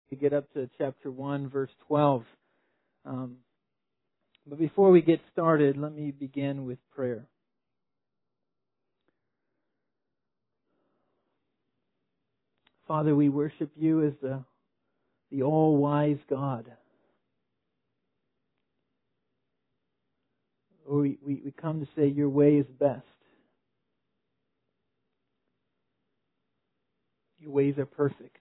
We get up to chapter 1, verse 12. But before we get started, let me begin with prayer. Father, we worship you as the all-wise God. We come to say your way is best. Your ways are perfect.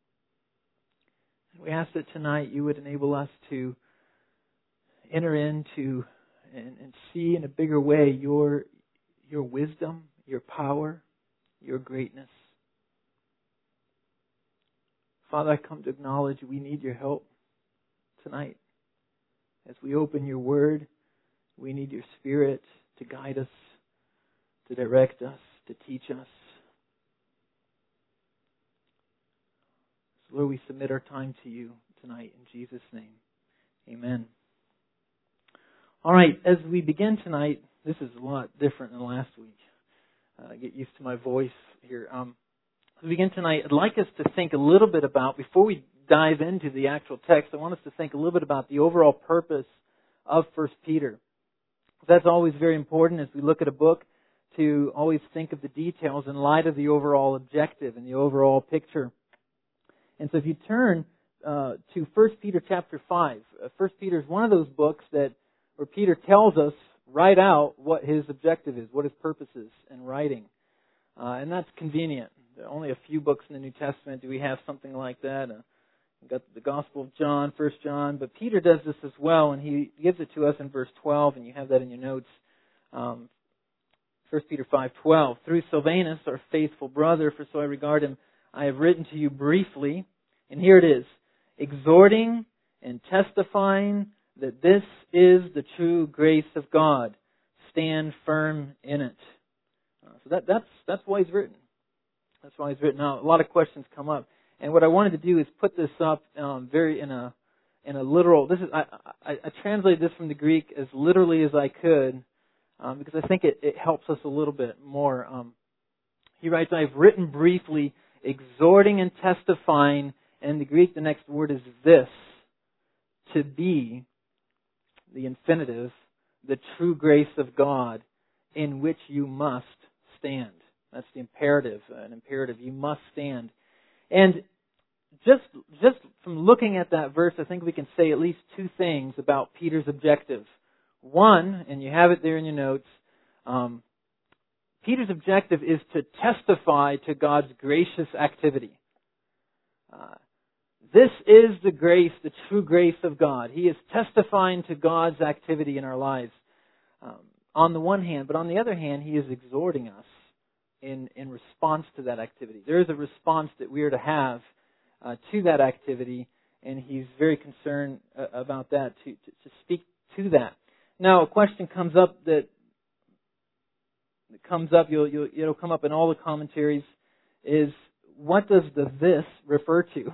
We ask that tonight you would enable us to enter into and see in a bigger way your wisdom, your power, your greatness. Father, I come to acknowledge we need your help tonight. As we open your word, we need your Spirit to guide us, to direct us, to teach us. So Lord, we submit our time to you tonight in Jesus' name. Amen. All right, as we begin tonight, this is a lot different than last week. Get used to my voice here. As we begin tonight, I'd like us to think a little bit about, before we dive into the actual text, I want us to think a little bit about the overall purpose of 1 Peter. That's always very important as we look at a book, to always think of the details in light of the overall objective and the overall picture. And so if you turn to 1 Peter chapter 5, 1 Peter is one of those books where Peter tells us right out what his objective is, what his purpose is in writing. And that's convenient. There are only a few books in the New Testament do we have something like that. We've got the Gospel of John, 1 John, but Peter does this as well, and he gives it to us in verse 12, and you have that in your notes. 1 Peter 5:12. Through Silvanus, our faithful brother, for so I regard him, I have written to you briefly, and here it is, exhorting and testifying that this is the true grace of God. Stand firm in it. So that's why he's written. That's why he's written. Now, a lot of questions come up, and what I wanted to do is put this up very in a literal. This is I translated this from the Greek as literally as I could because I think it helps us a little bit more. He writes, "I have written briefly, exhorting and testifying." And in the Greek, the next word is this: to be, the infinitive, the true grace of God, in which you must stand. That's the imperative, an imperative. You must stand. And just from looking at that verse, I think we can say at least two things about Peter's objective. One, and you have it there in your notes, Peter's objective is to testify to God's gracious activity. This is the grace, the true grace of God. He is testifying to God's activity in our lives on the one hand, but on the other hand, he is exhorting us in response to that activity. There is a response that we are to have to that activity, and he's very concerned about that, to speak to that. Now, a question comes up it'll come up in all the commentaries, is what does the this refer to?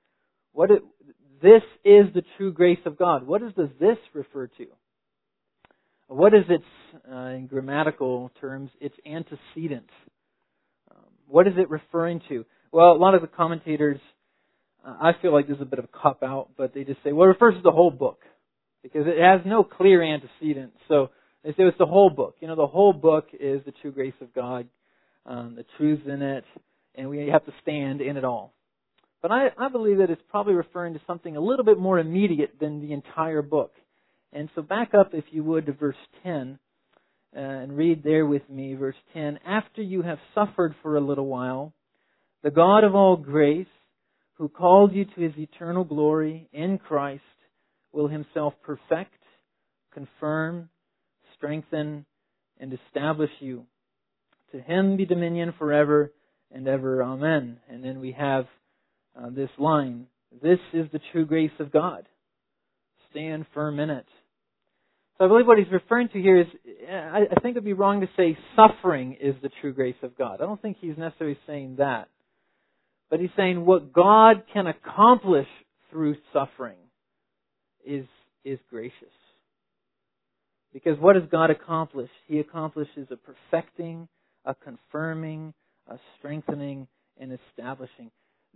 This is the true grace of God. What does the this refer to? What is its, in grammatical terms, its antecedent? What is it referring to? Well, a lot of the commentators, I feel like this is a bit of a cop-out, but they just say, well, it refers to the whole book, because it has no clear antecedent. So they say it's the whole book. The whole book is the true grace of God, the truths in it, and we have to stand in it all. But I believe that it's probably referring to something a little bit more immediate than the entire book. And so back up, if you would, to verse 10, and read there with me, verse 10. After you have suffered for a little while, the God of all grace, who called you to His eternal glory in Christ, will Himself perfect, confirm, strengthen, and establish you. To Him be dominion forever and ever. Amen. And then we have this line, this is the true grace of God. Stand firm in it. So I believe what he's referring to here is, I think it would be wrong to say suffering is the true grace of God. I don't think he's necessarily saying that. But he's saying what God can accomplish through suffering is gracious. Because what does God accomplish? He accomplishes a perfecting, a confirming, a strengthening, and establishing.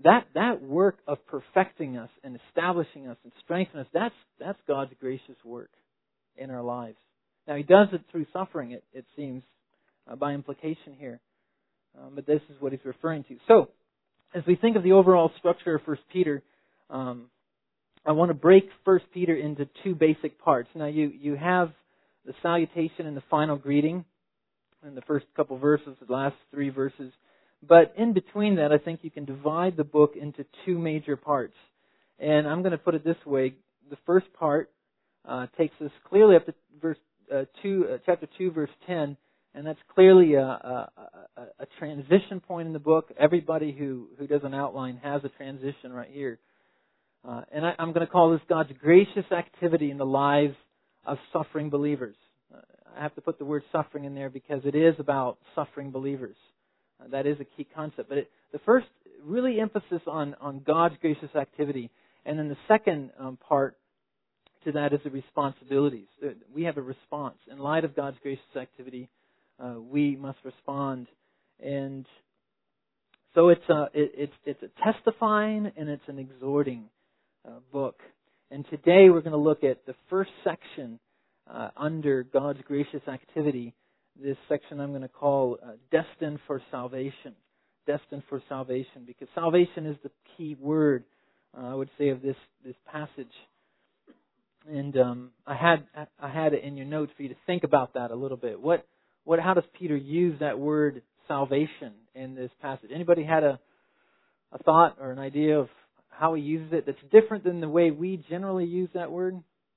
that work of perfecting us and establishing us and strengthening us, that's God's gracious work in our lives. Now, He does it through suffering, it seems, by implication here. But this is what He's referring to. So, as we think of the overall structure of 1 Peter, I want to break 1 Peter into two basic parts. Now, you have the salutation and the final greeting in the first couple verses, the last 3 verses. But in between that, I think you can divide the book into two major parts. And I'm going to put it this way. The first part takes us clearly up to chapter 2, verse 10. And that's clearly a transition point in the book. Everybody who does an outline has a transition right here. And I'm going to call this God's gracious activity in the lives of suffering believers. I have to put the word suffering in there because it is about suffering believers. That is a key concept. But the first really emphasis on God's gracious activity. And then the second part to that is the responsibilities. We have a response. In light of God's gracious activity, we must respond. And so it's a testifying and it's an exhorting book. And today we're going to look at the first section under God's gracious activity. This section I'm going to call Destined for Salvation. Destined for Salvation. Because salvation is the key word, I would say, of this passage. And I had it in your notes for you to think about that a little bit. How does Peter use that word salvation in this passage? Anybody had a thought or an idea of how he uses it that's different than the way we generally use that word?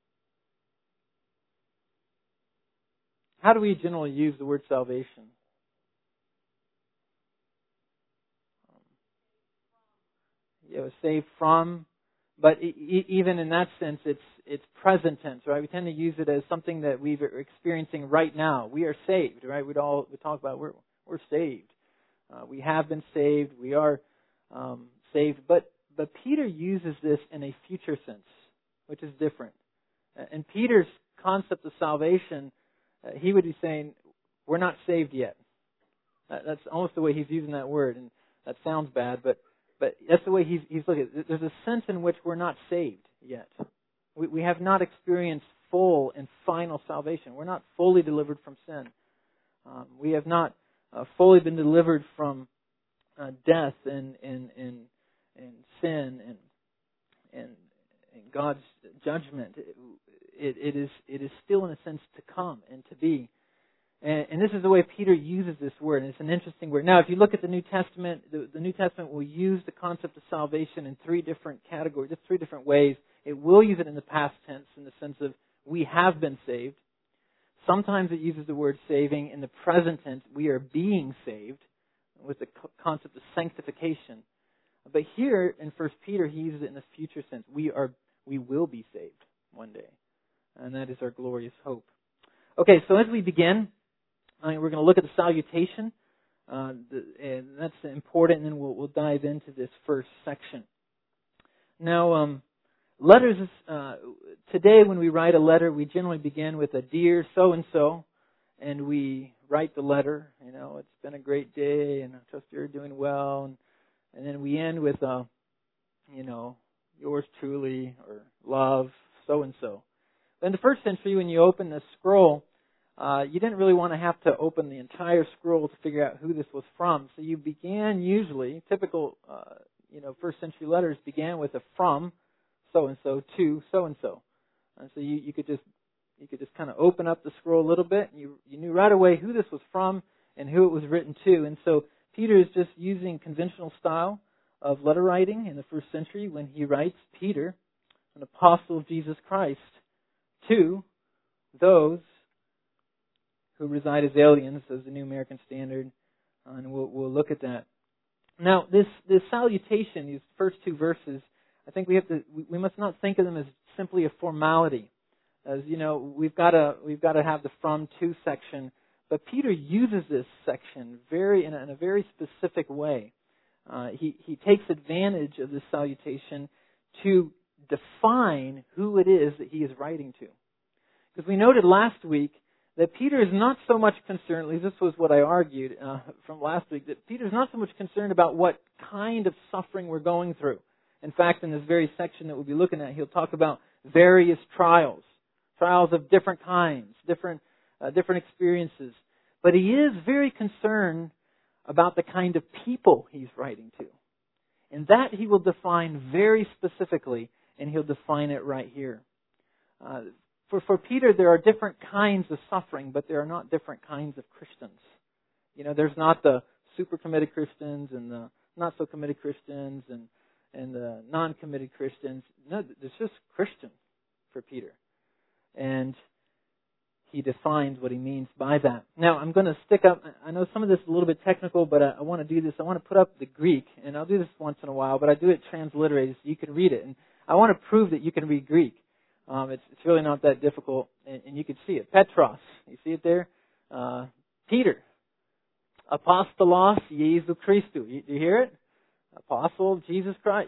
How do we generally use the word salvation? Saved from, but even in that sense, it's present tense, right? We tend to use it as something that we're experiencing right now. We are saved, right? We talk about we're saved. We have been saved. We are saved, but Peter uses this in a future sense, which is different. In Peter's concept of salvation, he would be saying, we're not saved yet. That's almost the way he's using that word, and that sounds bad, but that's the way he's looking at it. There's a sense in which we're not saved yet. We have not experienced full and final salvation. We're not fully delivered from sin. We have not fully been delivered from death and sin and God's judgment. It is still in a sense to come and to be. And this is the way Peter uses this word, and it's an interesting word. Now, if you look at the New Testament, the New Testament will use the concept of salvation in 3 different categories, just 3 different ways. It will use it in the past tense in the sense of we have been saved. Sometimes it uses the word saving in the present tense. We are being saved with the concept of sanctification. But here in 1 Peter, he uses it in the future sense. We will be saved one day. And that is our glorious hope. Okay, so as we begin, we're going to look at the salutation. And that's important, and then we'll dive into this first section. Now, letters, today when we write a letter, we generally begin with a dear so-and-so, and we write the letter. It's been a great day, and I trust you're doing well. And then we end with, yours truly, or love, so-and-so. But in the first century, when you open the scroll, you didn't really want to have to open the entire scroll to figure out who this was from. So you began usually, typical, first century letters began with a from so-and-so to so-and-so. And so you could just kind of open up the scroll a little bit, and you knew right away who this was from and who it was written to. And so Peter is just using conventional style of letter writing in the first century when he writes, Peter, an apostle of Jesus Christ, to those who reside as aliens, as the New American Standard, and we'll look at that. Now, this salutation, these first 2 verses, I think we must not think of them as simply a formality. As we've got to have the from to section, but Peter uses this section in a very specific way. He takes advantage of this salutation to define who it is that he is writing to. Because we noted last week that Peter is not so much concerned, at least this was what I argued from last week, that Peter's not so much concerned about what kind of suffering we're going through. In fact, in this very section that we'll be looking at, he'll talk about various trials of different kinds, different experiences. But he is very concerned about the kind of people he's writing to. And that he will define very specifically, and he'll define it right here. For Peter, there are different kinds of suffering, but there are not different kinds of Christians. There's not the super committed Christians and the not so committed Christians and the non-committed Christians. No, there's just Christian for Peter. And he defines what he means by that. Now, I'm going to stick up, I know some of this is a little bit technical, but I want to do this. I want to put up the Greek, and I'll do this once in a while, but I do it transliterated so you can read it. And I want to prove that you can read Greek. It's really not that difficult, and you can see it. Petros, you see it there? Peter. Apostolos Jesu Christou. You hear it? Apostle Jesus Christ.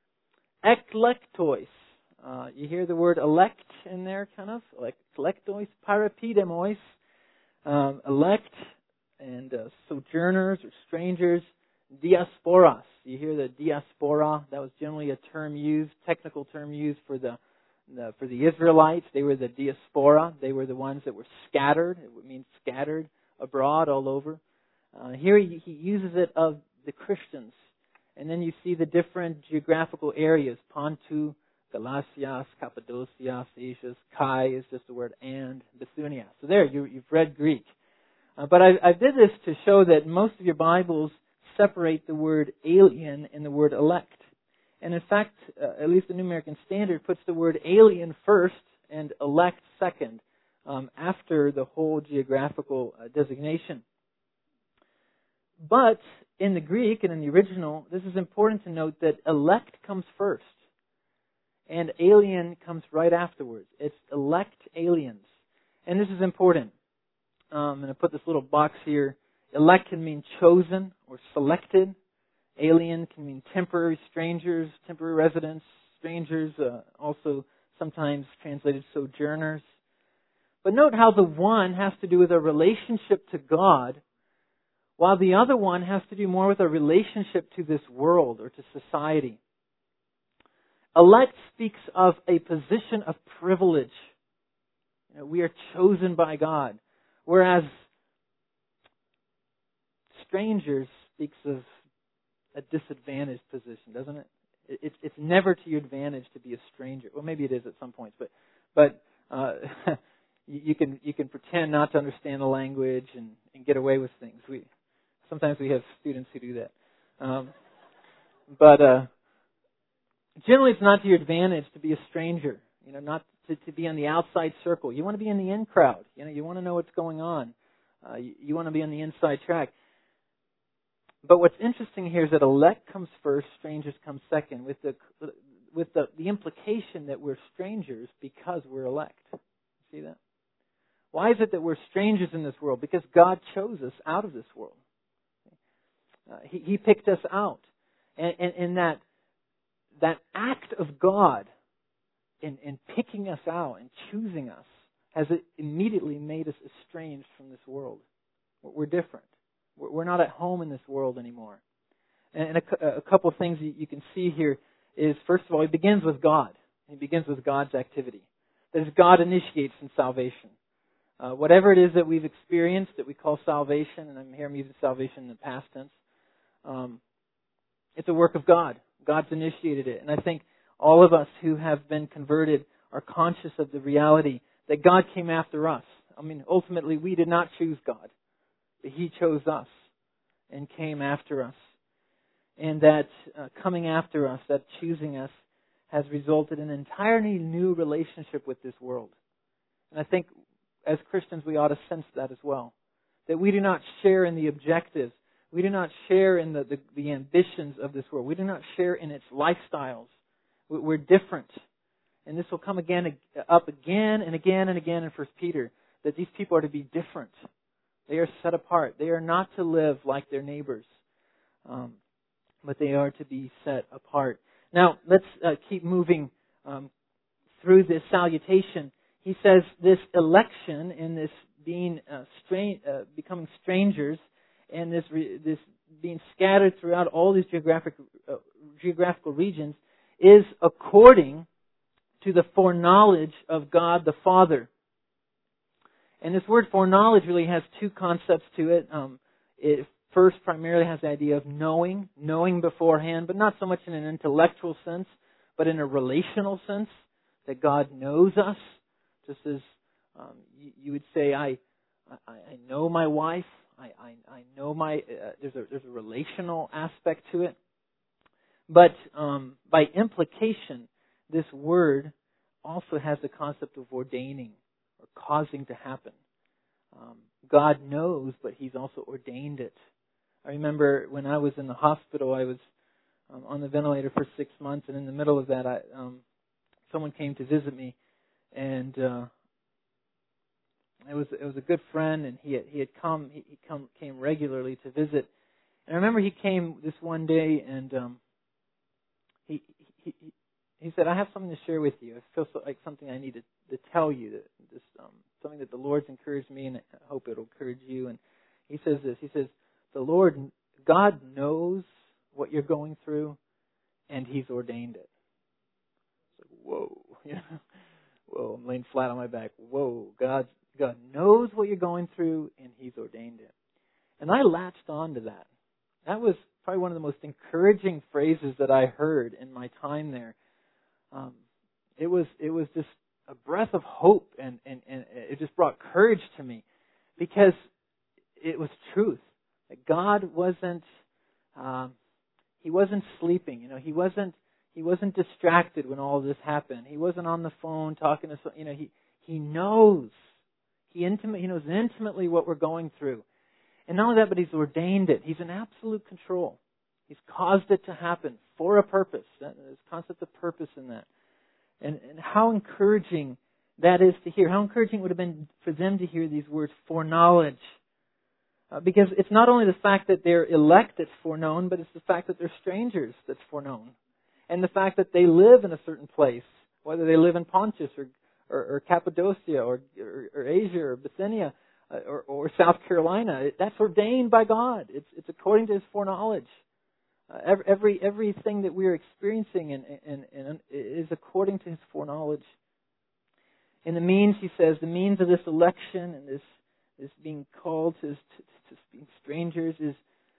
Eklektois. You hear the word elect in there, kind of? Eklektois, parapidemos. Elect and sojourners or strangers. Diasporas. You hear the diaspora? That was generally a term used, technical term used for the Israelites. They were the diaspora. They were the ones that were scattered. It would mean scattered abroad all over. Here he uses it of the Christians. And then you see the different geographical areas. Pontu, Galatias, Cappadocia, Asia. Kai is just the word and. Bithynia. So there, you've read Greek. But I did this to show that most of your Bibles separate the word alien and the word elect. And in fact, at least the New American Standard puts the word alien first and elect second, after the whole geographical designation. But in the Greek and in the original, this is important to note that elect comes first and alien comes right afterwards. It's elect aliens. And this is important. I'm going to put this little box here. Elect can mean chosen or selected. Alien can mean temporary strangers, temporary residents, strangers, also sometimes translated sojourners. But note how the one has to do with a relationship to God, while the other one has to do more with a relationship to this world or to society. Elect speaks of a position of privilege. We are chosen by God. Whereas strangers speaks of a disadvantaged position, doesn't it? It's never to your advantage to be a stranger. Well, maybe it is at some points, but you can pretend not to understand the language and get away with things. Sometimes we have students who do that. But generally, it's not to your advantage to be a stranger. Not to be on the outside circle. You want to be in the in crowd. You want to know what's going on. You want to be on the inside track. But what's interesting here is that elect comes first, strangers come second, with the implication that we're strangers because we're elect. See that? Why is it that we're strangers in this world? Because God chose us out of this world. He picked us out. And that act of God in picking us out and choosing us has immediately made us estranged from this world. We're different. We're not at home in this world anymore. And a couple of things you can see here is, first of all, it begins with God. It begins with God's activity. That is, God initiates in salvation. Whatever it is that we've experienced that we call salvation, and I'm using salvation in the past tense, it's a work of God. God's initiated it. And I think all of us who have been converted are conscious of the reality that God came after us. Ultimately, we did not choose God. But He chose us and came after us. And that coming after us, that choosing us, has resulted in an entirely new relationship with this world. And I think as Christians we ought to sense that as well. That we do not share in the objectives. We do not share in the ambitions of this world. We do not share in its lifestyles. We're different. And this will come up again and again and again in 1 Peter, that these people are to be different. They are set apart. They are not to live like their neighbors, but they are to be set apart. Now, let's keep moving through this salutation. He says this election in this being becoming strangers, and this being scattered throughout all these geographical regions is according to the foreknowledge of God the Father. And this word foreknowledge really has two concepts to it. It first primarily has the idea of knowing beforehand, but not so much in an intellectual sense, but in a relational sense, that God knows us. Just as you would say, I know my wife. I know my. There's a relational aspect to it, but by implication, this word also has the concept of ordaining or causing to happen. God knows, but He's also ordained it. I remember when I was in the hospital, I was on the ventilator for 6 months, and in the middle of that, someone came to visit me, and it was a good friend, and he came regularly to visit. And I remember he came this one day, and he said, "I have something to share with you. I feel like something I need to tell you. This something that the Lord's encouraged me, and I hope it'll encourage you." And he says this. He says, God knows what you're going through, and He's ordained it. It's like, whoa, whoa! I'm laying flat on my back. Whoa, God knows what you're going through, and He's ordained it. And I latched on to that. That was probably one of the most encouraging phrases that I heard in my time there. It was just a breath of hope, and it just brought courage to me, because it was truth. That God wasn't He wasn't sleeping. He wasn't distracted when all of this happened. He wasn't on the phone talking to He knows. He knows intimately what we're going through. And not only that, but He's ordained it. He's in absolute control. He's caused it to happen for a purpose. There's a concept of purpose in that. And how encouraging that is to hear. How encouraging it would have been for them to hear these words, foreknowledge. Because it's not only the fact that they're elect that's foreknown, but it's the fact that they're strangers that's foreknown. And the fact that they live in a certain place, whether they live in Pontus or Cappadocia or Asia or Bithynia or South Carolina, that's ordained by God. It's according to His foreknowledge. Everything that we are experiencing and is according to His foreknowledge. And the means, he says, the means of this election and this being called to being strangers is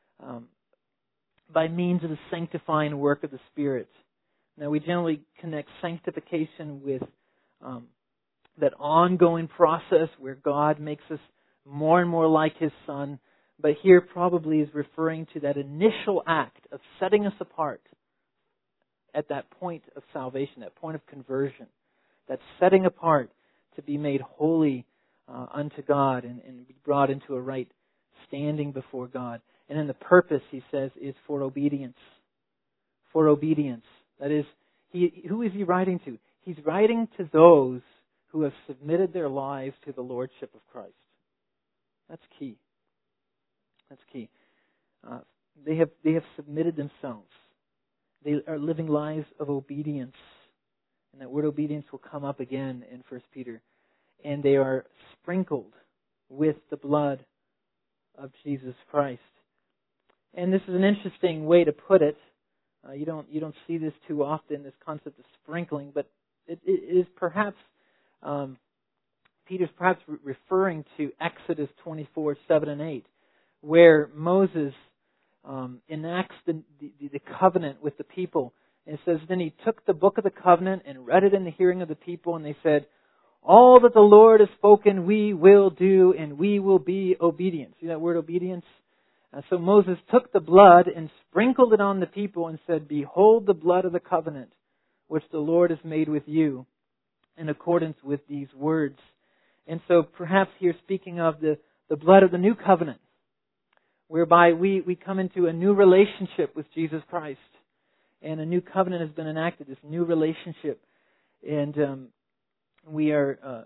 by means of the sanctifying work of the Spirit. Now, we generally connect sanctification with that ongoing process where God makes us more and more like His Son. But here probably is referring to that initial act of setting us apart at that point of salvation, that point of conversion, that setting apart to be made holy unto God and be brought into a right standing before God. And then the purpose, he says, is for obedience. For obedience. That is, who is he writing to? He's writing to those who have submitted their lives to the Lordship of Christ. That's key. That's key. They have submitted themselves. They are living lives of obedience. And that word obedience will come up again in 1 Peter. And they are sprinkled with the blood of Jesus Christ. And this is an interesting way to put it. You don't see this too often, this concept of sprinkling, but it is perhaps Peter's perhaps referring to Exodus 24:7-8, where Moses enacts the covenant with the people. And it says, then he took the book of the covenant and read it in the hearing of the people, and they said, all that the Lord has spoken we will do, and we will be obedient. See that word obedience? So Moses took the blood and sprinkled it on the people and said, behold the blood of the covenant, which the Lord has made with you, in accordance with these words. And so perhaps here speaking of the blood of the new covenant, whereby we come into a new relationship with Jesus Christ. And a new covenant has been enacted, this new relationship. And we are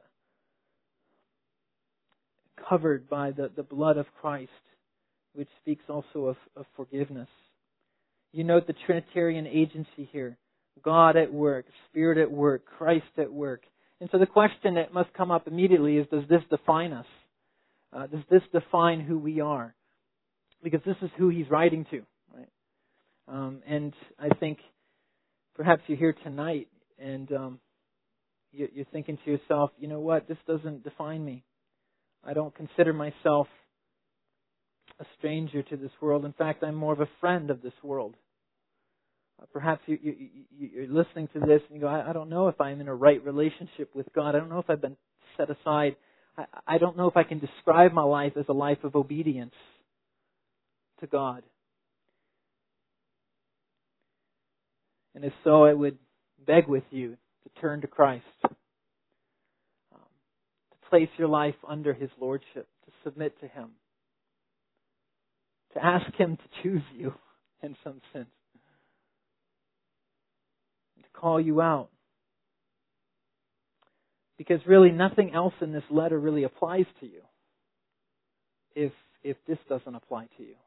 covered by the blood of Christ, which speaks also of forgiveness. You note the Trinitarian agency here. God at work, Spirit at work, Christ at work. And so the question that must come up immediately is, does this define us? Does this define who we are? Because this is who he's writing to, right? And I think perhaps you're here tonight and you're thinking to yourself, you know what, this doesn't define me. I don't consider myself a stranger to this world. In fact, I'm more of a friend of this world. Perhaps you're listening to this and you go, I don't know if I'm in a right relationship with God. I don't know if I've been set aside. I don't know if I can describe my life as a life of obedience to God. And if so, I would beg with you to turn to Christ, to place your life under His Lordship, to submit to Him, to ask Him to choose you in some sense, and to call you out. Because really nothing else in this letter really applies to you if this doesn't apply to you.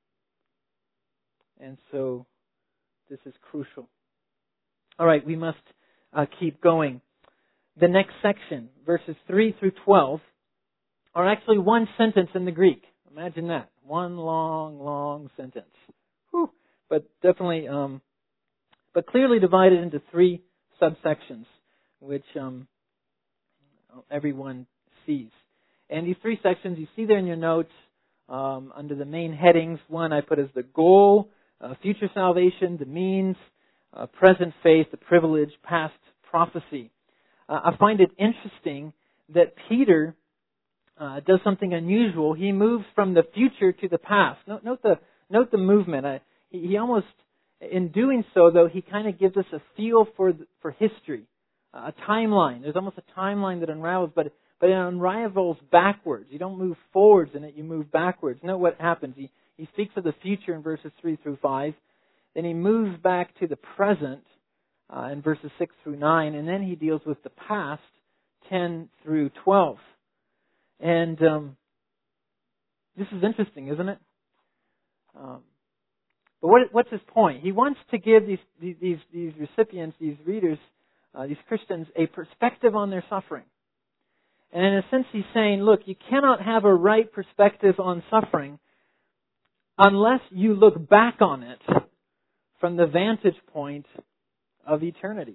And so this is crucial. All right, we must keep going. The next section, verses 3 through 12, are actually one sentence in the Greek. Imagine that. One long sentence. Whew. But definitely, but clearly divided into 3 subsections, which everyone sees. And these 3 sections you see there in your notes under the main headings. One I put as the goal, future salvation, the means, present faith, the privilege, past prophecy. I find it interesting that Peter does something unusual. He moves from the future to the past. Note the movement. He almost, in doing so, though, he kind of gives us a feel for history, a timeline. There's almost a timeline that unravels, but it unravels backwards. You don't move forwards in it; you move backwards. Note what happens. He speaks of the future in verses 3 through 5. Then he moves back to the present in verses 6 through 9, and then he deals with the past, 10 through 12. And this is interesting, isn't it? But what's his point? He wants to give these recipients, these readers, these Christians, a perspective on their suffering. And in a sense, he's saying, look, you cannot have a right perspective on suffering unless you look back on it from the vantage point of eternity.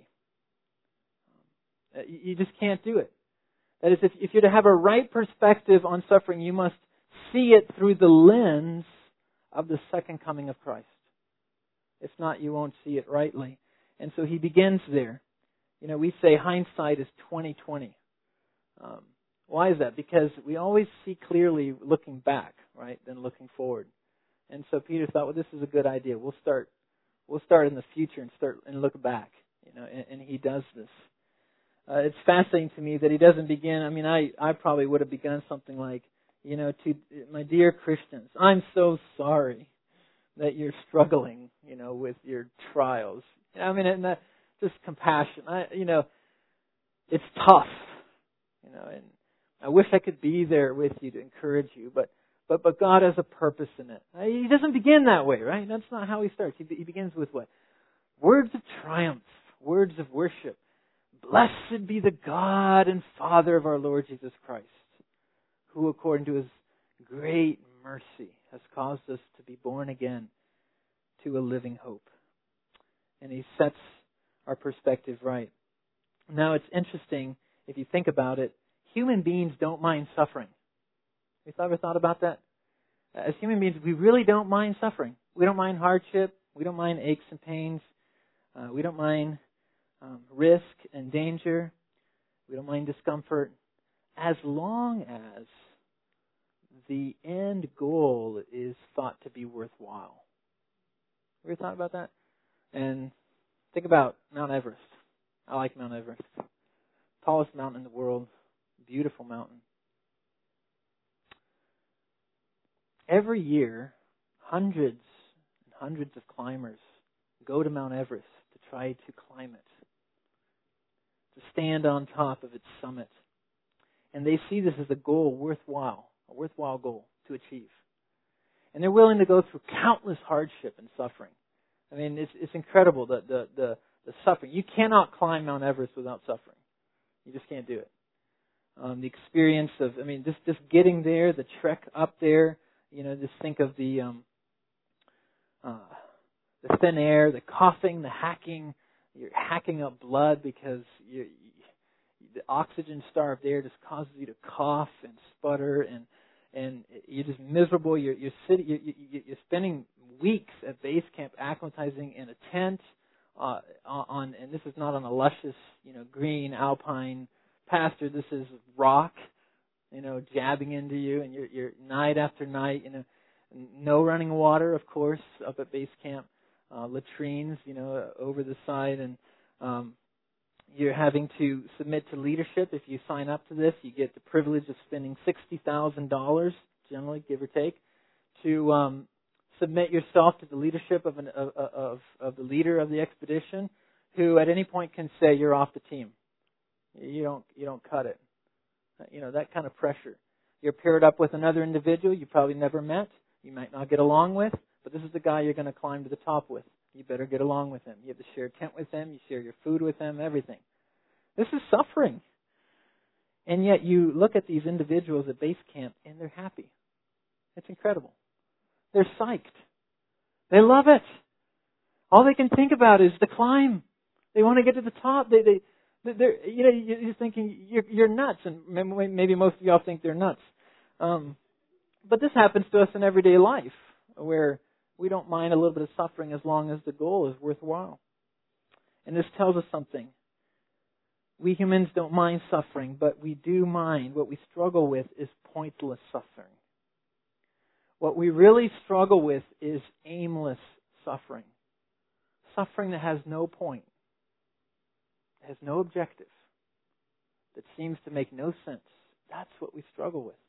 You just can't do it. That is, if you're to have a right perspective on suffering, you must see it through the lens of the second coming of Christ. If not, you won't see it rightly. And so he begins there. You know, we say hindsight is 20/20. Why is that? Because we always see clearly looking back, right, than looking forward. And so Peter thought, well, this is a good idea. We'll start in the future and look back. You know, and he does this. It's fascinating to me that he doesn't begin. I mean, I probably would have begun something like, you know, to my dear Christians, I'm so sorry that you're struggling, you know, with your trials. I mean, and that just compassion. It's tough, you know, and I wish I could be there with you to encourage you, but God has a purpose in it. He doesn't begin that way, right? That's not how he starts. He begins with what? Words of triumph, words of worship. Blessed be the God and Father of our Lord Jesus Christ, who according to His great mercy has caused us to be born again to a living hope. And he sets our perspective right. Now it's interesting, if you think about it, human beings don't mind suffering. Have you ever thought about that? As human beings, we really don't mind suffering. We don't mind hardship. We don't mind aches and pains. We don't mind risk and danger. We don't mind discomfort. As long as the end goal is thought to be worthwhile. Have you ever thought about that? And think about Mount Everest. I like Mount Everest. Tallest mountain in the world. Beautiful mountain. Every year, hundreds and hundreds of climbers go to Mount Everest to try to climb it, to stand on top of its summit. And they see this as a goal a worthwhile goal to achieve. And they're willing to go through countless hardship and suffering. I mean, it's incredible, the suffering. You cannot climb Mount Everest without suffering. You just can't do it. The experience of, just getting there, the trek up there. Just think of the thin air, the coughing, the hacking. You're hacking up blood because the oxygen-starved air just causes you to cough and sputter, and you're just miserable. You're spending weeks at base camp acclimatizing in a tent and this is not on a luscious, green alpine pasture. This is rock, jabbing into you, and you're night after night, no running water, of course, up at base camp, latrines, over the side, and you're having to submit to leadership. If you sign up to this, you get the privilege of spending $60,000, generally, give or take, to submit yourself to the leadership of the leader of the expedition, who at any point can say you're off the team. You don't cut it. That kind of pressure. You're paired up with another individual you probably never met. You might not get along with, but this is the guy you're going to climb to the top with. You better get along with him. You have to share a tent with him. You share your food with him, everything. This is suffering. And yet you look at these individuals at base camp and they're happy. It's incredible. They're psyched. They love it. All they can think about is the climb. They want to get to the top. You're thinking you're nuts, and maybe most of y'all think they're nuts. But this happens to us in everyday life, where we don't mind a little bit of suffering as long as the goal is worthwhile. And this tells us something. We humans don't mind suffering, but we do mind. What we struggle with is pointless suffering. What we really struggle with is aimless suffering. Suffering that has no point, has no objective, that seems to make no sense. That's what we struggle with.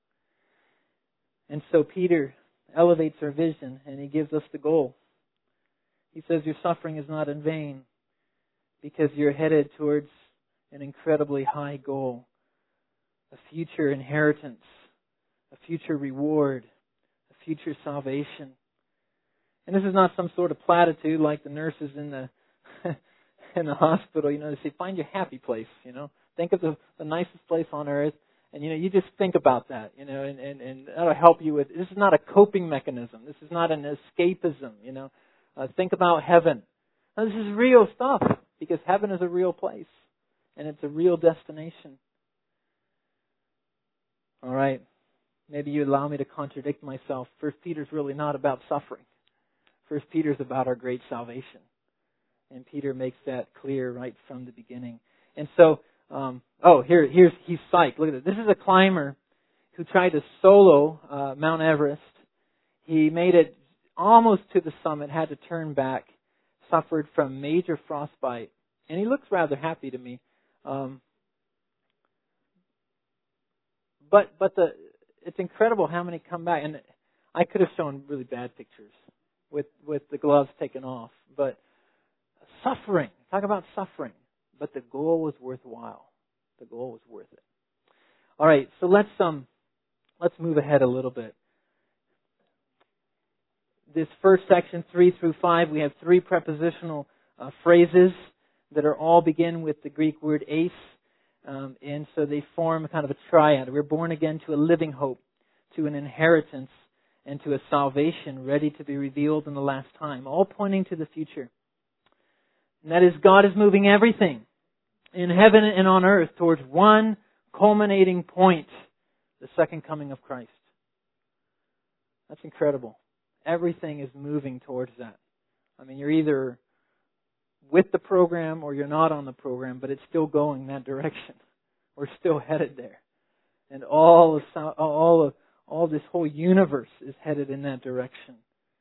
And so Peter elevates our vision and he gives us the goal. He says your suffering is not in vain because you're headed towards an incredibly high goal, a future inheritance, a future reward, a future salvation. And this is not some sort of platitude like the nurses in the in the hospital, they say, find your happy place, Think of the nicest place on earth, and, you just think about that, and that'll help you with, this is not a coping mechanism. This is not an escapism, Think about heaven. Now, this is real stuff, because heaven is a real place, and it's a real destination. All right. Maybe you allow me to contradict myself. 1 Peter's really not about suffering. 1 Peter's about our great salvation. And Peter makes that clear right from the beginning. And so, he's psyched. Look at this. This is a climber who tried to solo Mount Everest. He made it almost to the summit, had to turn back, suffered from major frostbite. And he looks rather happy to me. But it's incredible how many come back. And I could have shown really bad pictures with the gloves taken off. But suffering. Talk about suffering. But the goal was worthwhile. The goal was worth it. All right, so let's move ahead a little bit. This first section, 3 through 5, we have 3 prepositional phrases that are all begin with the Greek word eis. And so they form kind of a triad. We're born again to a living hope, to an inheritance, and to a salvation ready to be revealed in the last time, all pointing to the future. And that is, God is moving everything in heaven and on earth towards one culminating point, the second coming of Christ. That's incredible. Everything is moving towards that. You're either with the program or you're not on the program, but it's still going that direction. We're still headed there. And all this whole universe is headed in that direction.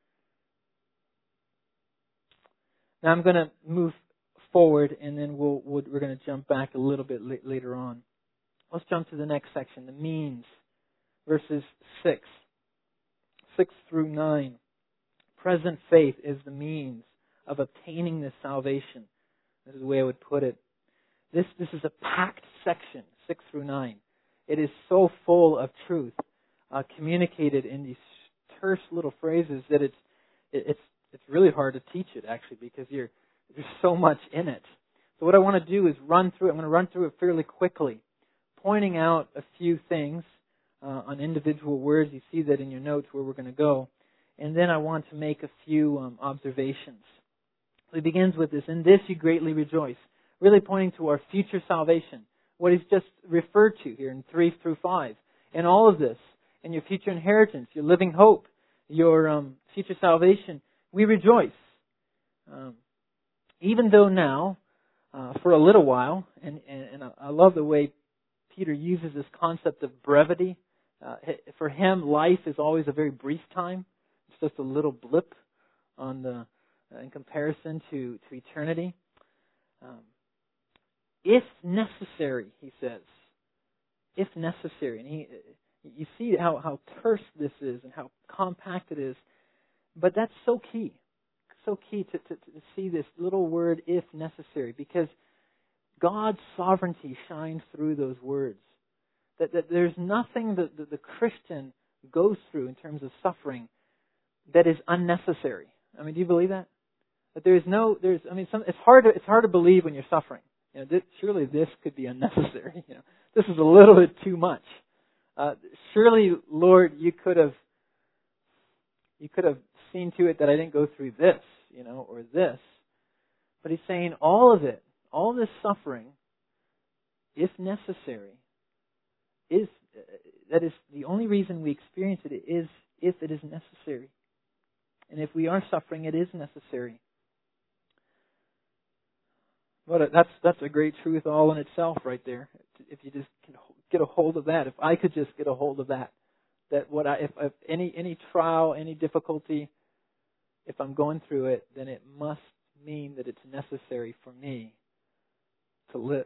Now I'm going to move forward, and then we're going to jump back a little bit later on. Let's jump to the next section, the means, verses 6 through 9. Present faith is the means of obtaining this salvation. This is the way I would put it. This is a packed section, 6 through 9. It is so full of truth, communicated in these terse little phrases that it's really hard to teach it, actually, because there's so much in it. So what I want to do is run through it. I'm going to run through it fairly quickly, pointing out a few things on individual words. You see that in your notes where we're going to go. And then I want to make a few observations. So he begins with this, "In this you greatly rejoice," really pointing to our future salvation. What he's just referred to here in 3 through 5. In all of this, in your future inheritance, your living hope, your future salvation, we rejoice. Even though now, for a little while, and I love the way Peter uses this concept of brevity. For him, life is always a very brief time. It's just a little blip on the in comparison to eternity. If necessary, he says. If necessary. And you see how terse this is and how compact it is. But that's so key. So key to see this little word, if necessary. Because God's sovereignty shines through those words. That there's nothing that the Christian goes through in terms of suffering that is unnecessary. I mean, do you believe that? That it's hard to believe when you're suffering. Surely this could be unnecessary. This is a little bit too much. Surely, Lord, you could have seen to it that I didn't go through this, or this. But he's saying all of it, all this suffering, if necessary, that is the only reason we experience it is if it is necessary. And if we are suffering, it is necessary. That's a great truth all in itself right there. If you just can get a hold of that, if I could just get a hold of that if any trial, any difficulty, if I'm going through it, then it must mean that it's necessary for me to live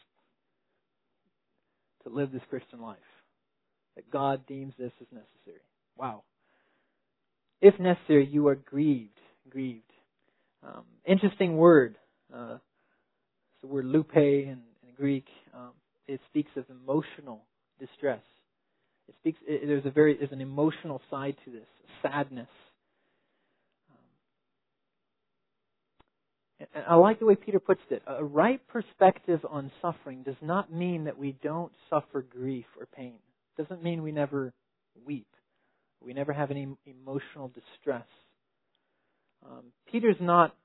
this Christian life. That God deems this as necessary. Wow. If necessary, you are grieved. Interesting word. It's the word lupe in Greek. It speaks of emotional distress. There's an emotional side to this, sadness. And I like the way Peter puts it. A right perspective on suffering does not mean that we don't suffer grief or pain. It doesn't mean we never weep. We never have any emotional distress. Peter's not,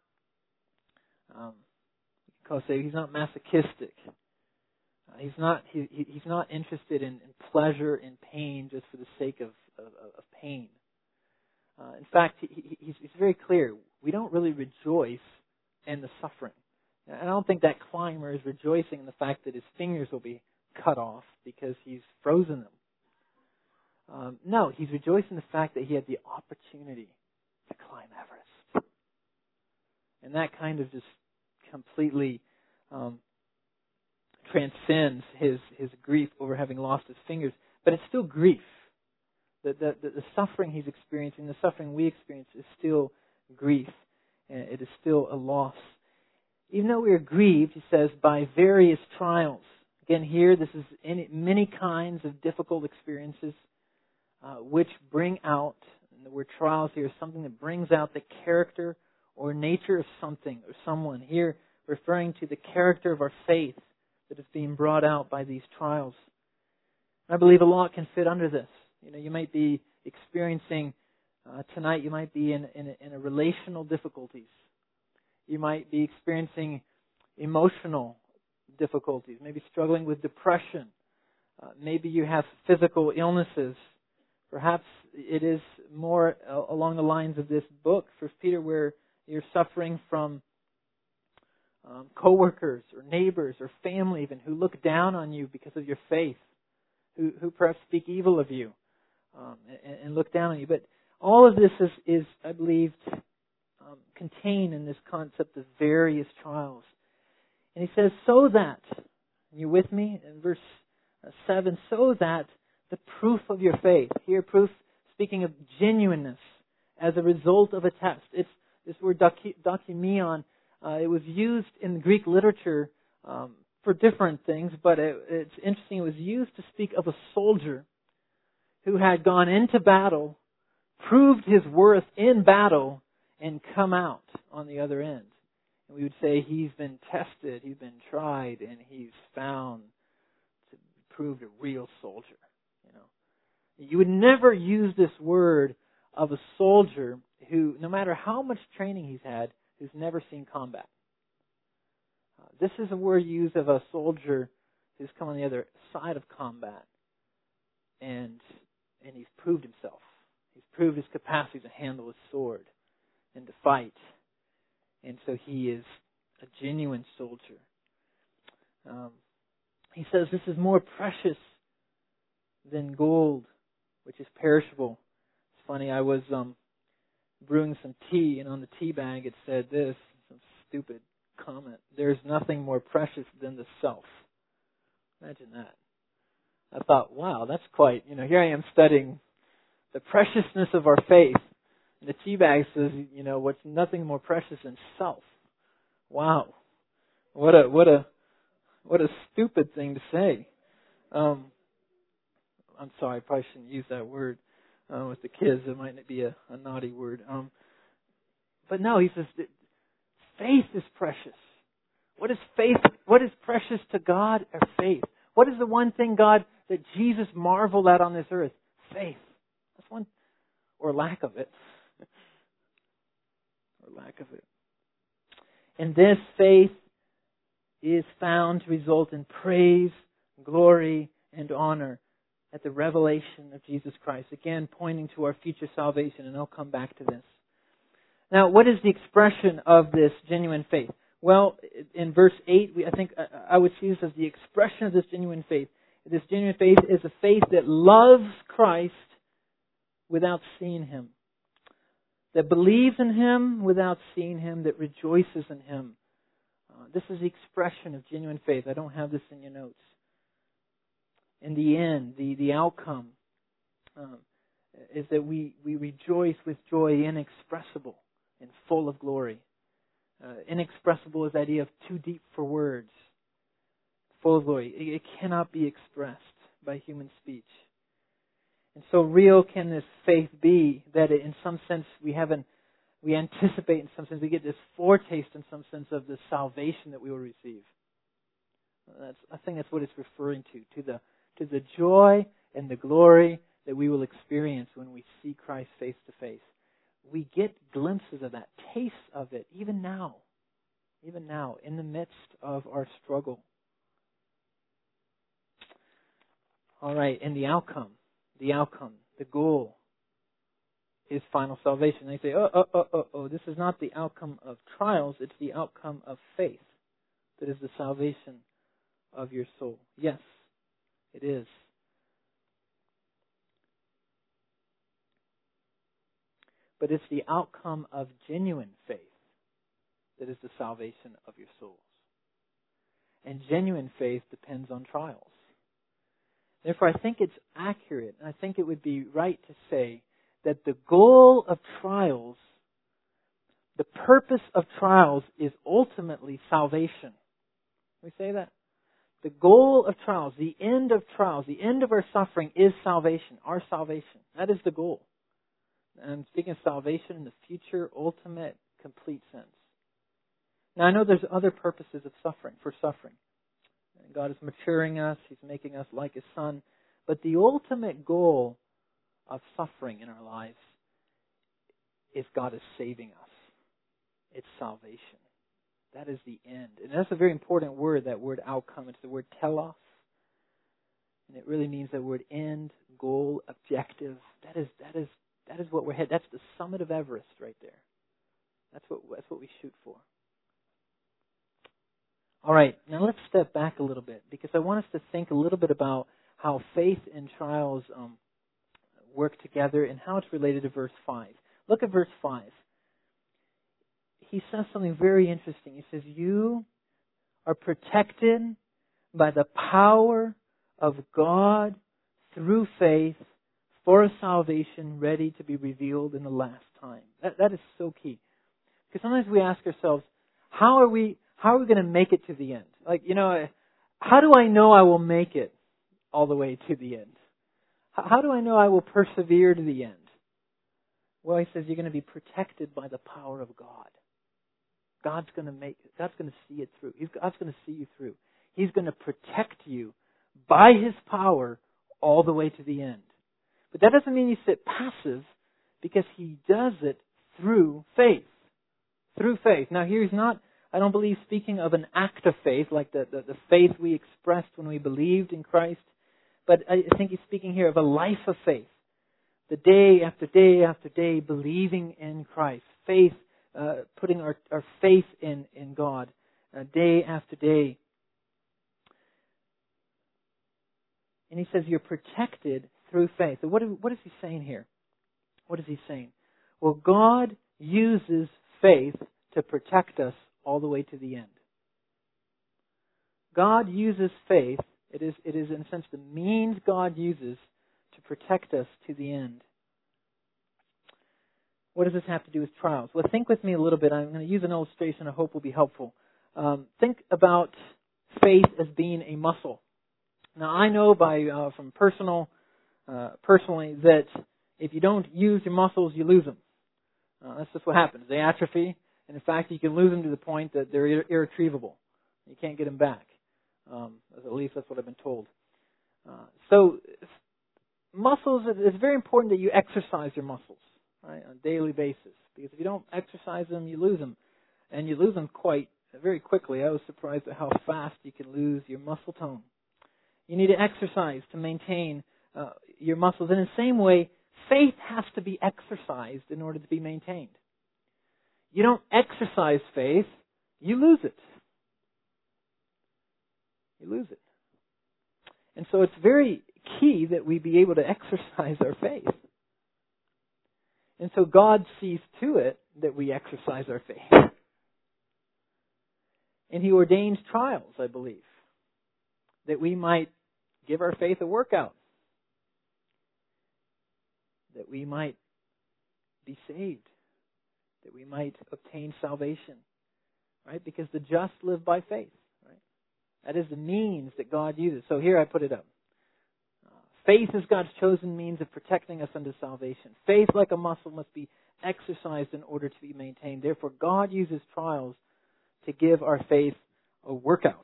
he's not masochistic. He's not interested in pleasure and pain just for the sake of pain. In fact, he's very clear. We don't really rejoice in the suffering. I don't think that climber is rejoicing in the fact that his fingers will be cut off because he's frozen them. No, he's rejoicing in the fact that he had the opportunity to climb Everest. And that kind of just completely transcends his grief over having lost his fingers. But it's still grief. The suffering he's experiencing, the suffering we experience is still grief. And it is still a loss. Even though we are grieved, he says, by various trials. Again, here, this is many kinds of difficult experiences which bring out, and the word trials here is something that brings out the character or nature of something or someone. Here, referring to the character of our faith that is being brought out by these trials. I believe a lot can fit under this. You might be experiencing tonight. You might be in a relational difficulties. You might be experiencing emotional difficulties. Maybe struggling with depression. Maybe you have physical illnesses. Perhaps it is more along the lines of this book, 1 Peter, where you're suffering from coworkers or neighbors or family even who look down on you because of your faith, who perhaps speak evil of you and look down on you. But all of this is I believe, contained in this concept of various trials. And he says, so that, you with me? In verse 7, so that the proof of your faith, here proof speaking of genuineness as a result of a test. It's this word dokimion. It was used in Greek literature for different things, but it's interesting. It was used to speak of a soldier who had gone into battle, proved his worth in battle, and come out on the other end. And we would say he's been tested, he's been tried, and he's found to proved a real soldier. You know, you would never use this word of a soldier who, no matter how much training he's had, who's never seen combat. This is a word used of a soldier who's come on the other side of combat, and he's proved himself. He's proved his capacity to handle his sword and to fight, and so he is a genuine soldier. He says this is more precious than gold, which is perishable. It's funny, I was brewing some tea, and on the tea bag it said this, some stupid comment: there's nothing more precious than the self. Imagine that. I thought, wow, that's quite, here I am studying the preciousness of our faith. And the tea bag says, what's nothing more precious than self. Wow. What a stupid thing to say. I'm sorry, I probably shouldn't use that word with the kids. It might be a naughty word. But no, he says faith is precious. What is faith? What is precious to God? Our faith. What is the one thing that Jesus marveled at on this earth? Faith. That's one, or lack of it. Or lack of it. And this faith is found to result in praise, glory, and honor at the revelation of Jesus Christ. Again, pointing to our future salvation, and I'll come back to this. Now, what is the expression of this genuine faith? Well, in verse 8, I would see this as the expression of this genuine faith. This genuine faith is a faith that loves Christ without seeing Him, that believes in Him without seeing Him, that rejoices in Him. This is the expression of genuine faith. I don't have this in your notes. In the end, the outcome is that we rejoice with joy inexpressible and full of glory. Inexpressible is the idea of too deep for words. Full of glory. It cannot be expressed by human speech. And so real can this faith be that in some sense we anticipate, in some sense, we get this foretaste in some sense of the salvation that we will receive. I think that's what it's referring to the joy and the glory that we will experience when we see Christ face to face. We get glimpses of that, tastes of it, even now, in the midst of our struggle. All right, and the outcome, the goal is final salvation. They say, this is not the outcome of trials, it's the outcome of faith that is the salvation of your soul. Yes, it is. But it's the outcome of genuine faith that is the salvation of your souls. And genuine faith depends on trials. Therefore, I think it's accurate, and I think it would be right to say that the goal of trials, the purpose of trials is ultimately salvation. We say that? The goal of trials, the end of trials, the end of our suffering is salvation, our salvation. That is the goal. And I'm speaking of salvation in the future, ultimate, complete sense. Now, I know there's other purposes of suffering, for suffering. God is maturing us. He's making us like His Son. But the ultimate goal of suffering in our lives is God is saving us. It's salvation. That is the end. And that's a very important word, that word outcome. It's the word telos. And it really means that word end, goal, objective. That is what we're headed. That's the summit of Everest right there. That's what we shoot for. All right, now let's step back a little bit, because I want us to think a little bit about how faith and trials work together and how it's related to verse 5. Look at verse 5. He says something very interesting. He says, you are protected by the power of God through faith for a salvation ready to be revealed in the last time. That is so key. Because sometimes we ask ourselves, how are we going to make it to the end? How do I know I will make it all the way to the end? How do I know I will persevere to the end? Well, he says you're going to be protected by the power of God. God's going to see it through. God's going to see you through. He's going to protect you by His power all the way to the end. But that doesn't mean you sit passive, because He does it through faith. Through faith. Now here He's not, I don't believe, speaking of an act of faith, like the faith we expressed when we believed in Christ. But I think He's speaking here of a life of faith. The day after day after day believing in Christ. Faith, putting our faith in God. Day after day. And He says you're protected through faith. So what is He saying here? What is He saying? Well, God uses faith to protect us all the way to the end. God uses faith. It is in a sense the means God uses to protect us to the end. What does this have to do with trials? Well, think with me a little bit. I'm going to use an illustration I hope will be helpful. Think about faith as being a muscle. Now, I know from personally that if you don't use your muscles, you lose them. That's just what happens. They atrophy, and in fact, you can lose them to the point that they're irretrievable. You can't get them back. At least that's what I've been told. So, muscles, it's very important that you exercise your muscles, right, on a daily basis. Because if you don't exercise them, you lose them. And you lose them very quickly. I was surprised at how fast you can lose your muscle tone. You need to exercise to maintain your muscles. And in the same way, faith has to be exercised in order to be maintained. You don't exercise faith, you lose it. You lose it. And so it's very key that we be able to exercise our faith. And so God sees to it that we exercise our faith. And He ordains trials, I believe, that we might give our faith a workout. That we might be saved. That we might obtain salvation. Right? Because the just live by faith. Right? That is the means that God uses. So here I put it up. Faith is God's chosen means of protecting us unto salvation. Faith, like a muscle, must be exercised in order to be maintained. Therefore, God uses trials to give our faith a workout.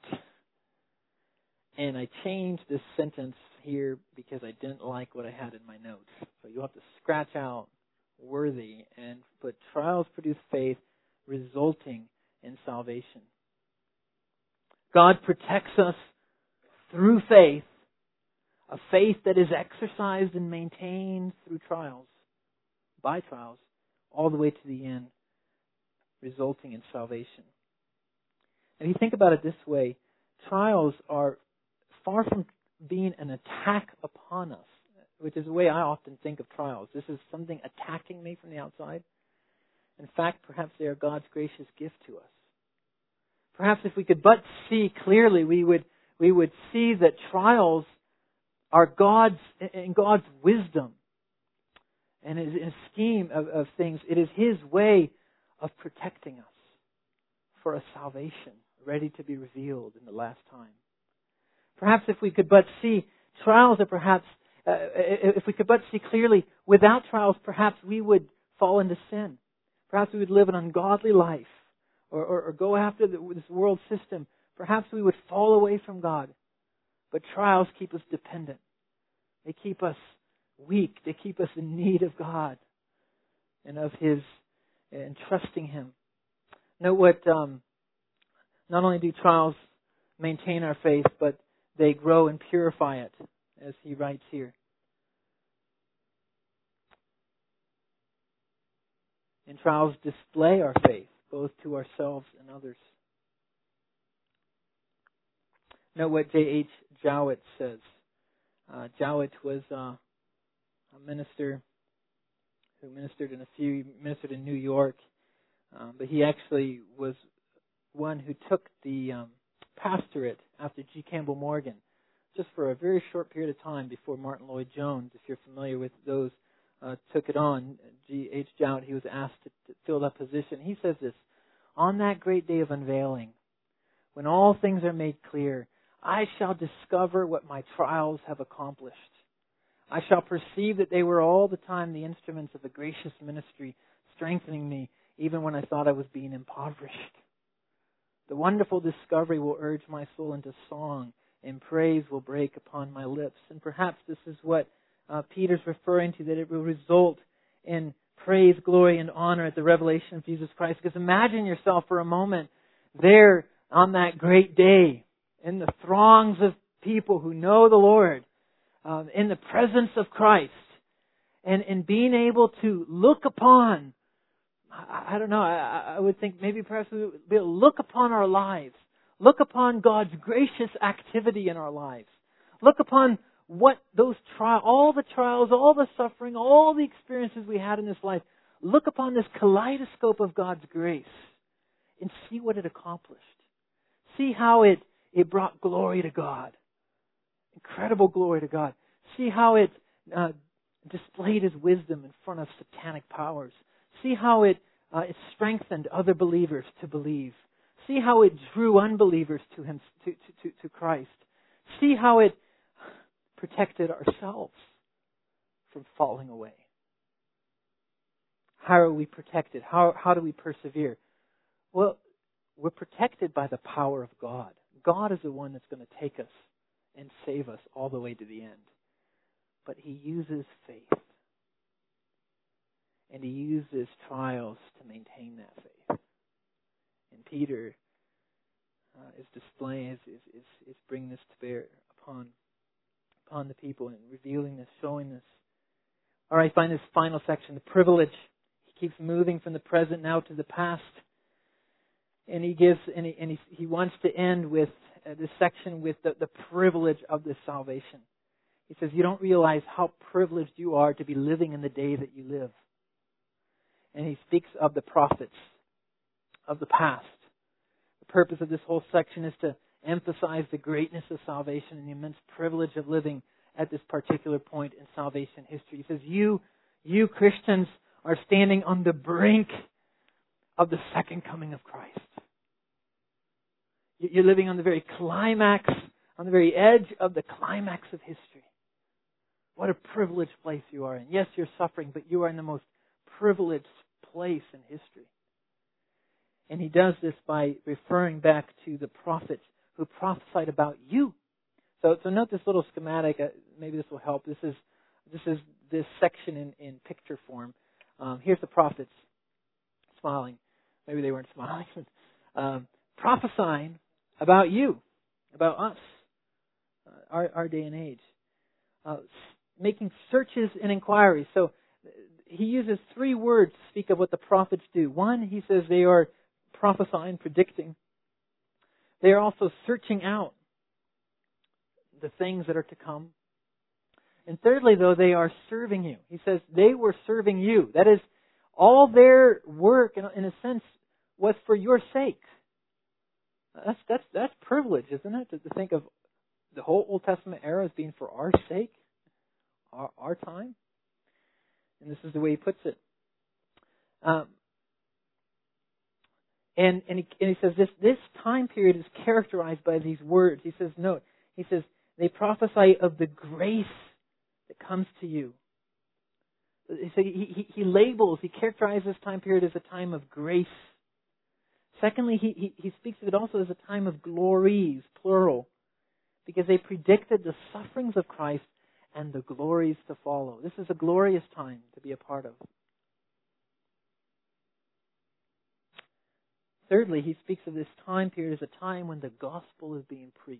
And I changed this sentence here because I didn't like what I had in my notes. So you'll have to scratch out worthy and put trials produce faith resulting in salvation. God protects us through faith, a faith that is exercised and maintained through trials, by trials, all the way to the end, resulting in salvation. And if you think about it this way, trials are far from being an attack upon us, which is the way I often think of trials. This is something attacking me from the outside. In fact, perhaps they are God's gracious gift to us. Perhaps if we could but see clearly, we would see that trials are in God's wisdom and in a scheme of things. It is His way of protecting us for a salvation ready to be revealed in the last time. Perhaps if we could but see trials, or perhaps if we could but see clearly, without trials, perhaps we would fall into sin. Perhaps we would live an ungodly life or go after this world system. Perhaps we would fall away from God. But trials keep us dependent. They keep us weak. They keep us in need of God and of His and trusting Him. Note what not only do trials maintain our faith, but they grow and purify it, as he writes here. And trials display our faith, both to ourselves and others. Note what J.H. Jowett says. Jowett was a minister who ministered in New York, but he actually was one who took the pastorate after G. Campbell Morgan, just for a very short period of time before Martin Lloyd-Jones, if you're familiar with those, took it on. G.H. Jowett, he was asked to fill that position. He says this: "On that great day of unveiling, when all things are made clear, I shall discover what my trials have accomplished. I shall perceive that they were all the time the instruments of a gracious ministry, strengthening me even when I thought I was being impoverished. The wonderful discovery will urge my soul into song and praise will break upon my lips. And perhaps this is what Peter's referring to, that it will result in praise, glory, and honor at the revelation of Jesus Christ. Because imagine yourself for a moment there on that great day in the throngs of people who know the Lord, in the presence of Christ, and being able to look upon, I don't know, I would think maybe perhaps we would be able to look upon our lives, look upon God's gracious activity in our lives, look upon what those all the trials, all the suffering, all the experiences we had in this life, look upon this kaleidoscope of God's grace and see what it accomplished. See how it brought glory to God. Incredible glory to God. See how it displayed His wisdom in front of satanic powers. See how it strengthened other believers to believe. See how it drew unbelievers to Him, to Christ. See how it protected ourselves from falling away. How are we protected? How do we persevere? Well, we're protected by the power of God. God is the one that's going to take us and save us all the way to the end. But He uses faith. And He uses trials to maintain that faith. And Peter is displaying, is bringing this to bear upon the people and revealing this, showing this. All right, find this final section, the privilege. He keeps moving from the present now to the past. And he wants to end with this section with the privilege of this salvation. He says, you don't realize how privileged you are to be living in the day that you live. And he speaks of the prophets of the past. The purpose of this whole section is to emphasize the greatness of salvation and the immense privilege of living at this particular point in salvation history. He says, you Christians are standing on the brink of the second coming of Christ. You're living on the very climax, on the very edge of the climax of history. What a privileged place you are in. Yes, you're suffering, but you are in the most privileged place in history. And he does this by referring back to the prophets who prophesied about you. So note this little schematic. Maybe this will help. This is this section in picture form. Here's the prophets smiling. Maybe they weren't smiling. Prophesying about you, about us, our day and age. Making searches and inquiries. So he uses 3 words to speak of what the prophets do. One, he says they are prophesying, predicting. They are also searching out the things that are to come. And thirdly, though, they are serving you. He says they were serving you. That is, all their work, in a sense, was for your sake. That's privilege, isn't it? To think of the whole Old Testament era as being for our sake, our time. And this is the way he puts it. And he says this time period is characterized by these words. He says, note, he says, they prophesy of the grace that comes to you. So he labels, he characterizes this time period as a time of grace. Secondly, he speaks of it also as a time of glories, plural, because they predicted the sufferings of Christ and the glories to follow. This is a glorious time to be a part of. Thirdly, he speaks of this time period as a time when the gospel is being preached.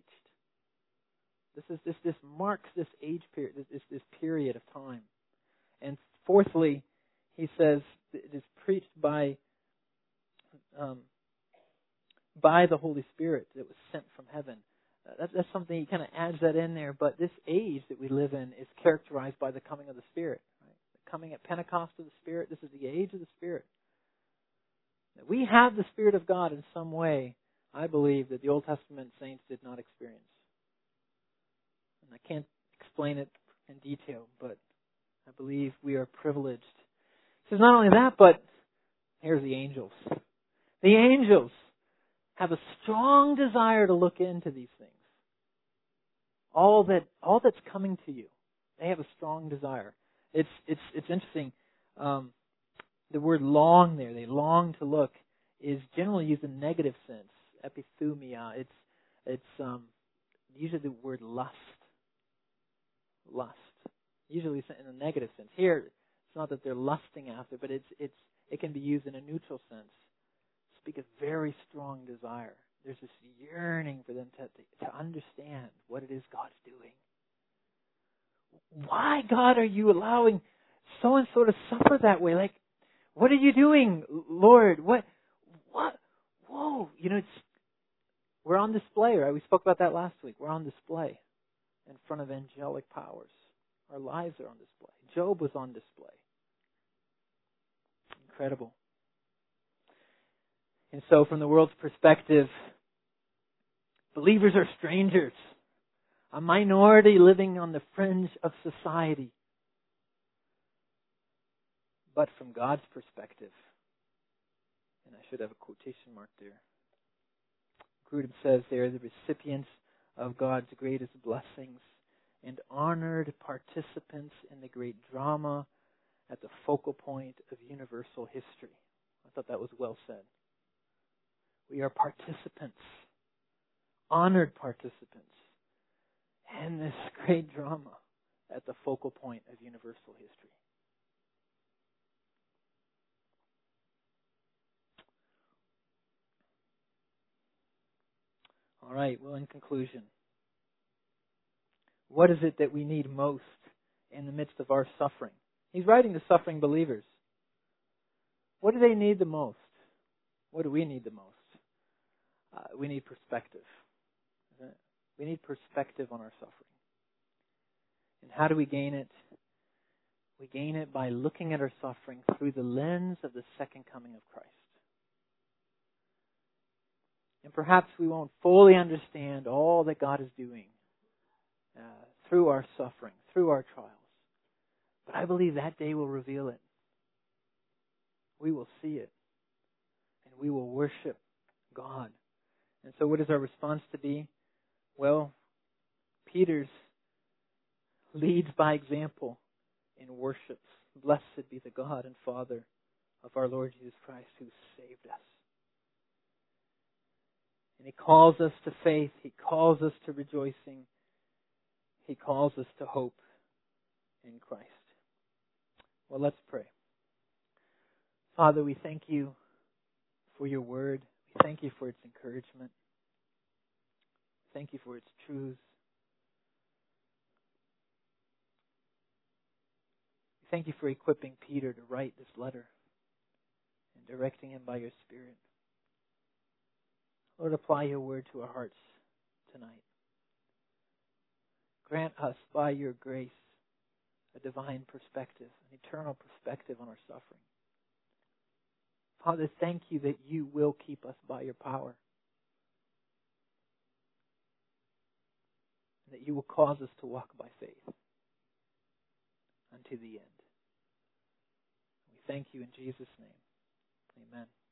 This marks this age period, this period of time. And fourthly, he says it is preached by the Holy Spirit that was sent from heaven. That's something, he kind of adds that in there. But this age that we live in is characterized by the coming of the Spirit. Right? The coming at Pentecost of the Spirit. This is the age of the Spirit. We have the Spirit of God in some way, I believe, that the Old Testament saints did not experience. And I can't explain it in detail, but I believe we are privileged. He says not only that, but here's the angels. The angels have a strong desire to look into these things. All that's coming to you, they have a strong desire. It's interesting. The word long there, they long to look, is generally used in negative sense. Epithumia. It's usually the word lust. Lust. Usually in a negative sense. Here, it's not that they're lusting after, but it can be used in a neutral sense. Speak of very strong desire. There's this yearning for them to understand what it is God's doing. Why, God, are you allowing so-and-so to suffer that way? Like, what are you doing, Lord? What? Whoa. We're on display, right? We spoke about that last week. We're on display in front of angelic powers. Our lives are on display. Job was on display. Incredible. And so from the world's perspective, believers are strangers, a minority living on the fringe of society. But from God's perspective, and I should have a quotation mark there, Grudem says they are the recipients of God's greatest blessings and honored participants in the great drama at the focal point of universal history. I thought that was well said. We are participants, honored participants in this great drama at the focal point of universal history. All right, well, in conclusion, what is it that we need most in the midst of our suffering? He's writing to suffering believers. What do they need the most? What do we need the most? We need perspective. We need perspective on our suffering. And how do we gain it? We gain it by looking at our suffering through the lens of the second coming of Christ. And perhaps we won't fully understand all that God is doing through our suffering, through our trials. But I believe that day will reveal it. We will see it. And we will worship God. And so what is our response to be? Well, Peter's leads by example in worship. Blessed be the God and Father of our Lord Jesus Christ who saved us. And He calls us to faith. He calls us to rejoicing. He calls us to hope in Christ. Well, let's pray. Father, we thank you for your word. We thank you for its encouragement. Thank you for its truths. We thank you for equipping Peter to write this letter and directing him by your Spirit. Lord, apply your word to our hearts tonight. Grant us by your grace a divine perspective, an eternal perspective on our suffering. Father, thank you that you will keep us by your power. And that you will cause us to walk by faith unto the end. We thank you in Jesus' name. Amen.